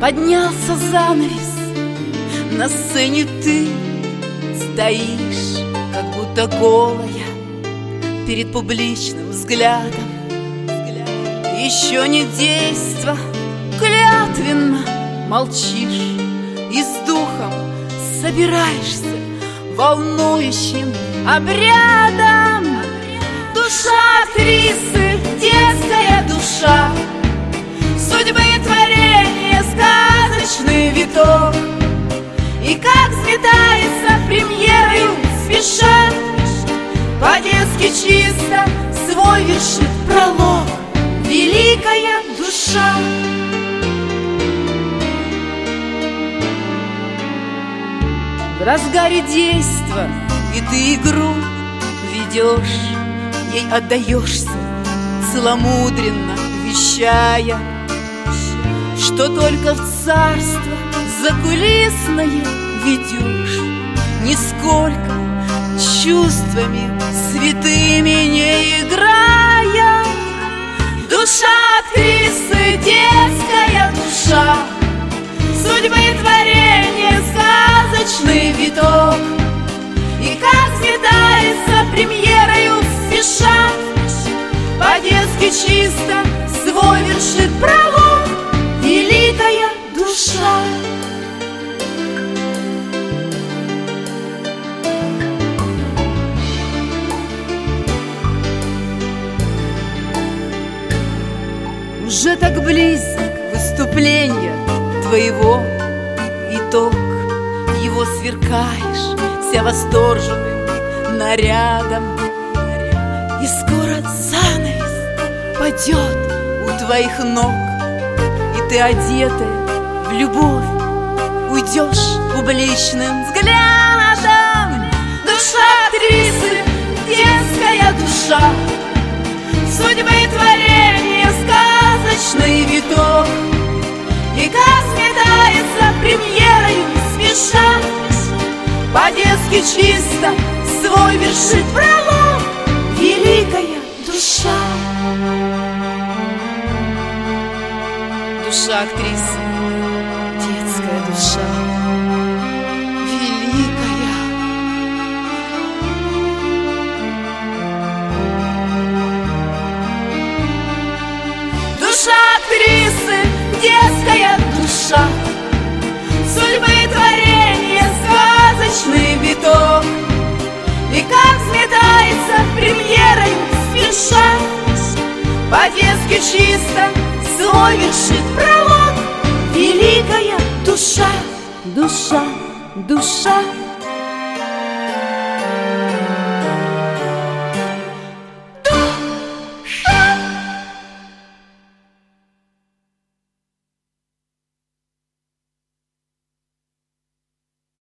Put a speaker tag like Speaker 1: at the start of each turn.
Speaker 1: Поднялся занавес, на сцене ты стоишь, как будто голая, перед публичным взглядом. Еще не действо, клятвенно молчишь и с духом собираешься волнующим обрядом. Душа актрисы, детская душа, судьбы творения, сказочный виток. И как взметается премьерою спеша, по-детски чисто свой вершит пролог великая душа. В разгаре действа и ты игру ведешь, ей отдаешься, целомудренно вещая, что только в царство закулисное ведешь, нисколько чувствами святыми не играя. Душа актрисы, детская душа, судьбы творения, сказочный виток. И как взметается премьерою спеша, по-детски чисто свой вершит пролог великая душа. Уже так близок выступление твоего итог, его сверкаешь вся восторженным нарядом. И скоро занавес падет у твоих ног, и ты, одетая в любовь, уйдешь публичным взглядом. Душа актрисы, детская душа, судьбы творения, сказочный виток. И как сметается премьерою спеша, по-детски чисто свой вершит пролог великая душа. Душа актрисы, детская душа, великая. Душа актрисы, детская душа, судьбы творения, сказочный виток. И как взметается премьерой спеша, по-детски чисто свой вершит пролог великая душа. Душа, душа.